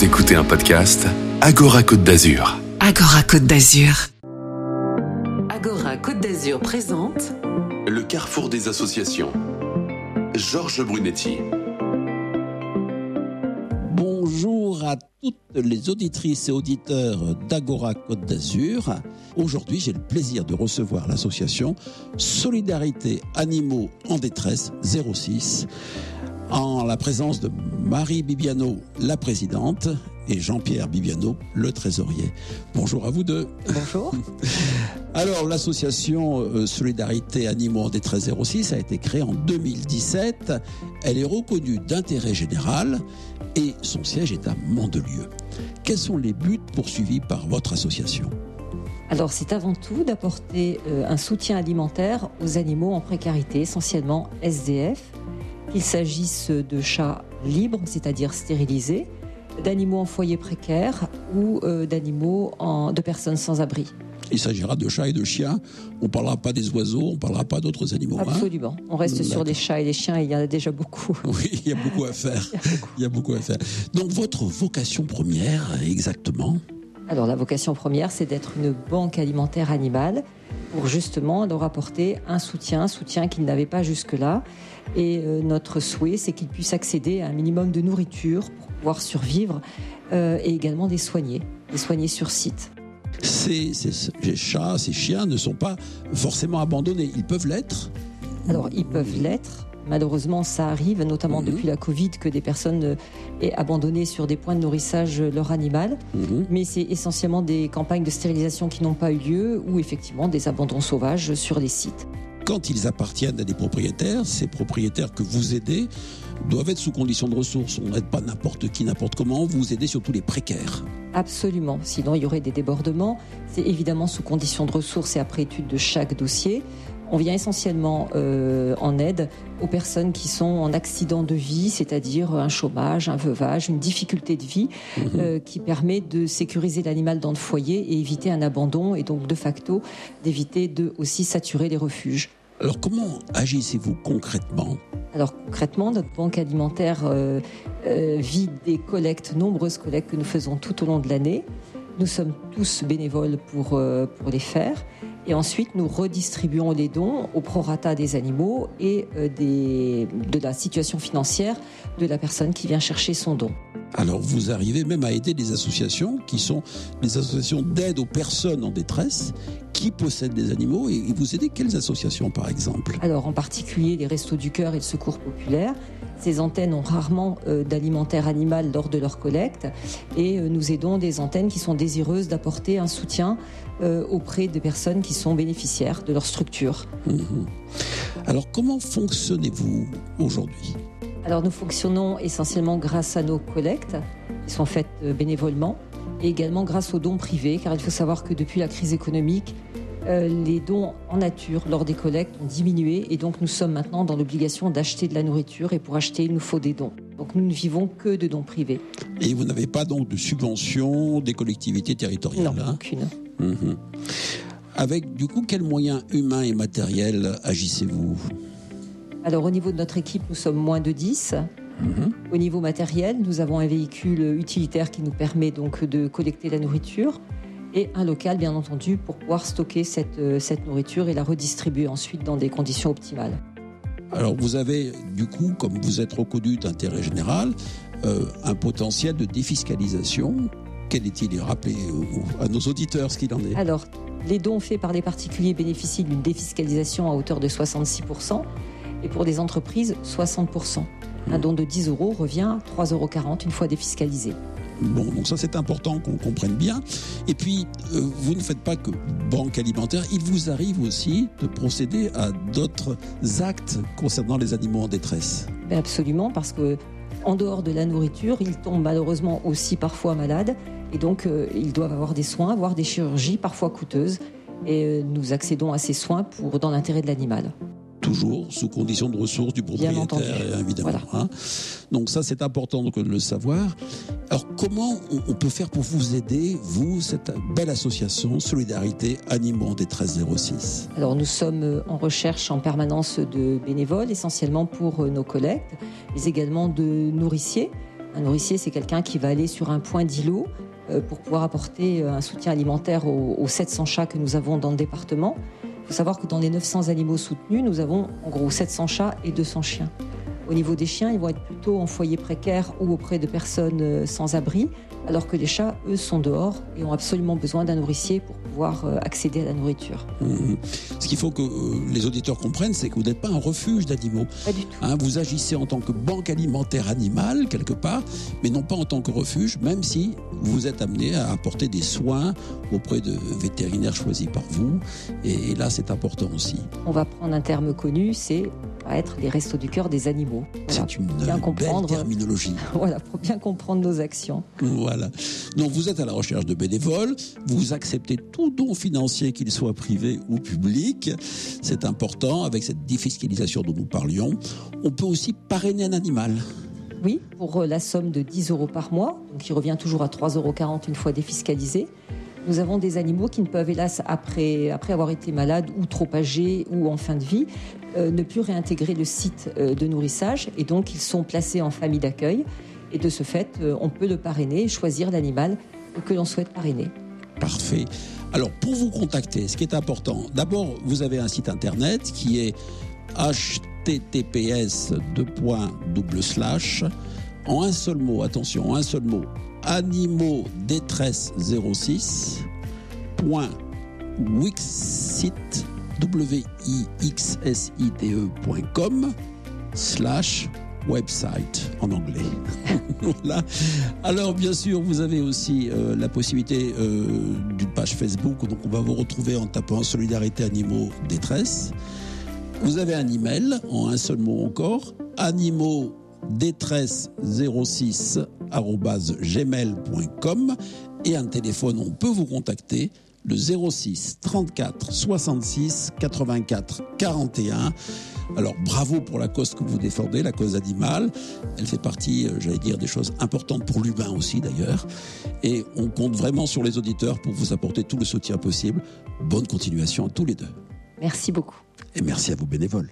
Vous écoutez un podcast Agora Côte d'Azur. Agora Côte d'Azur. Agora Côte d'Azur présente Le carrefour des associations. Georges Brunetti. Bonjour à toutes les auditrices et auditeurs d'Agora Côte d'Azur. Aujourd'hui, j'ai le plaisir de recevoir l'association Solidarité Animaux en détresse 06 en la présence de Marie Bibiano, la présidente, et Jean-Pierre Bibiano, le trésorier. Bonjour à vous deux. Bonjour. Alors, l'association Solidarité Animaux en détresse 06 a été créée en 2017. Elle est reconnue d'intérêt général et son siège est à Mandelieu. Quels sont les buts poursuivis par votre association ? Alors, c'est avant tout d'apporter un soutien alimentaire aux animaux en précarité, essentiellement SDF, qu'il s'agisse de chats libres, c'est-à-dire stérilisés, d'animaux en foyer précaire ou de personnes sans abri. Il s'agira de chats et de chiens. On ne parlera pas des oiseaux, on ne parlera pas d'autres animaux. Absolument. On reste sur les chats et les chiens, il y en a déjà beaucoup. Oui, il y a beaucoup à faire. Il y a beaucoup à faire. Donc, votre vocation première, exactement ? Alors, la vocation première, c'est d'être une banque alimentaire animale pour justement leur apporter un soutien qu'ils n'avaient pas jusque-là. Et notre souhait, c'est qu'ils puissent accéder à un minimum de nourriture pour pouvoir survivre et également des soigner sur site. Ces chats, ces chiens ne sont pas forcément abandonnés. Ils peuvent l'être ? Alors, ils peuvent l'être. Malheureusement, ça arrive, notamment depuis la Covid, que des personnes aient abandonné sur des points de nourrissage leur animal. Mais c'est essentiellement des campagnes de stérilisation qui n'ont pas eu lieu ou effectivement des abandons sauvages sur les sites. Quand ils appartiennent à des propriétaires, ces propriétaires que vous aidez doivent être sous conditions de ressources. On n'aide pas n'importe qui, n'importe comment. Vous aidez surtout les précaires. Absolument. Sinon, il y aurait des débordements. C'est évidemment sous conditions de ressources et après étude de chaque dossier. On vient essentiellement en aide aux personnes qui sont en accident de vie, c'est-à-dire un chômage, un veuvage, une difficulté de vie qui permet de sécuriser l'animal dans le foyer et éviter un abandon et donc de facto d'éviter de aussi saturer les refuges. Alors comment agissez-vous concrètement ? Alors concrètement, notre banque alimentaire vit des collectes, nombreuses collectes que nous faisons tout au long de l'année. Nous sommes tous bénévoles pour les faire. Et ensuite, nous redistribuons les dons au prorata des animaux et de la situation financière de la personne qui vient chercher son don. Alors, vous arrivez même à aider des associations qui sont des associations d'aide aux personnes en détresse qui possèdent des animaux. Et vous aidez quelles associations, par exemple ? Alors, en particulier, les Restos du Cœur et le Secours Populaire. Ces antennes ont rarement d'alimentaire animal lors de leur collecte. Et nous aidons des antennes qui sont désireuses d'apporter un soutien auprès des personnes qui sont bénéficiaires de leur structure. Alors, comment fonctionnez-vous aujourd'hui ? Alors, nous fonctionnons essentiellement grâce à nos collectes, qui sont faites bénévolement, et également grâce aux dons privés, car il faut savoir que depuis la crise économique, les dons en nature lors des collectes ont diminué, et donc nous sommes maintenant dans l'obligation d'acheter de la nourriture, et pour acheter, il nous faut des dons. Donc nous ne vivons que de dons privés. Et vous n'avez pas donc de subvention des collectivités territoriales ? Non, aucune. Avec, du coup, quels moyens humains et matériels agissez-vous ? Alors, au niveau de notre équipe, nous sommes moins de 10. Au niveau matériel, nous avons un véhicule utilitaire qui nous permet donc de collecter la nourriture et un local, bien entendu, pour pouvoir stocker cette nourriture et la redistribuer ensuite dans des conditions optimales. Alors, vous avez, du coup, comme vous êtes reconnu d'intérêt général, un potentiel de défiscalisation. Quel est-il ? Rappelez à nos auditeurs ce qu'il en est. Alors, les dons faits par les particuliers bénéficient d'une défiscalisation à hauteur de 66%. Et pour les entreprises, 60%. Un don de 10 € revient à 3,40 € une fois défiscalisé. Bon, donc ça c'est important qu'on comprenne bien. Et puis, vous ne faites pas que banque alimentaire, il vous arrive aussi de procéder à d'autres actes concernant les animaux en détresse. Ben absolument, parce que en dehors de la nourriture, ils tombent malheureusement aussi parfois malades. Et donc, ils doivent avoir des soins, voire des chirurgies parfois coûteuses. Et nous accédons à ces soins dans l'intérêt de l'animal. Toujours sous condition de ressources du propriétaire, évidemment. Voilà. Donc ça, c'est important de le savoir. Alors, comment on peut faire pour vous aider, vous, cette belle association Solidarité Animaux en détresse 06 ? Alors, nous sommes en recherche en permanence de bénévoles, essentiellement pour nos collectes, mais également de nourriciers. Un nourricier, c'est quelqu'un qui va aller sur un point d'îlot pour pouvoir apporter un soutien alimentaire aux 700 chats que nous avons dans le département. Il faut savoir que dans les 900 animaux soutenus, nous avons en gros 700 chats et 200 chiens. Au niveau des chiens, ils vont être plutôt en foyer précaire ou auprès de personnes sans abri, alors que les chats, eux, sont dehors et ont absolument besoin d'un nourricier pour pouvoir accéder à la nourriture. Ce qu'il faut que les auditeurs comprennent, c'est que vous n'êtes pas un refuge d'animaux. Pas du tout. Vous agissez en tant que banque alimentaire animale, quelque part, mais non pas en tant que refuge, même si vous êtes amené à apporter des soins auprès de vétérinaires choisis par vous. Et là, c'est important aussi. On va prendre un terme connu, c'est à être les restos du cœur des animaux. Voilà, c'est une belle terminologie. Voilà, pour bien comprendre nos actions. Voilà. Donc vous êtes à la recherche de bénévoles, vous acceptez tout don financier, qu'il soit privé ou public. C'est important, avec cette défiscalisation dont nous parlions. On peut aussi parrainer un animal. Oui, pour la somme de 10 € par mois, donc qui revient toujours à 3,40 € une fois défiscalisé. Nous avons des animaux qui ne peuvent, hélas, après avoir été malades ou trop âgés ou en fin de vie, ne plus réintégrer le site de nourrissage. Et donc, ils sont placés en famille d'accueil. Et de ce fait, on peut le parrainer et choisir l'animal que l'on souhaite parrainer. Parfait. Alors, pour vous contacter, ce qui est important, d'abord, vous avez un site internet qui est https:// en un seul mot, attention, en un seul mot, animaux-wixsite.com/website en anglais. Voilà. Alors bien sûr, vous avez aussi la possibilité d'une page Facebook, donc on va vous retrouver en tapant Solidarité Animaux Détresse. Vous avez un email, en un seul mot encore, animaux-détresse06@gmail.com, et un téléphone, on peut vous contacter, le 06 34 66 84 41. Alors bravo pour la cause que vous défendez, la cause animale. Elle fait partie, j'allais dire, des choses importantes pour l'humain aussi d'ailleurs. Et on compte vraiment sur les auditeurs pour vous apporter tout le soutien possible. Bonne continuation à tous les deux. Merci beaucoup. Et merci à vos bénévoles.